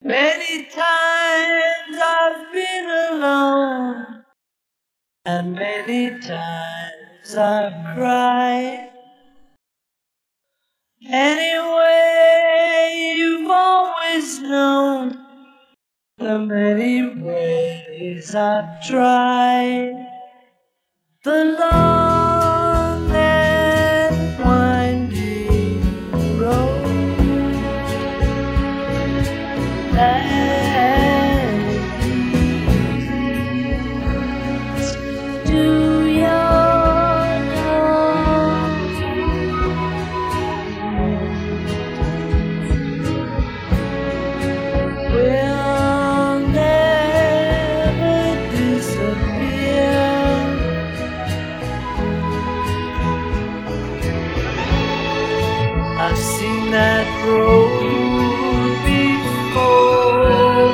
Many times I've been alone, and many times I've cried. Anyway, you've always known the many ways I've tried. The long and winding road that leads to your home will never disappear. I've seen that road before.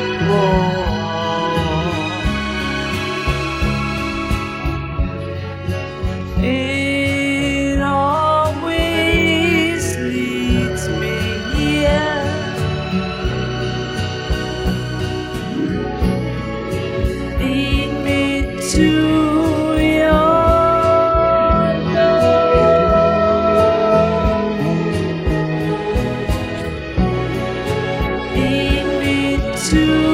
It always leads me here. Lead me to your to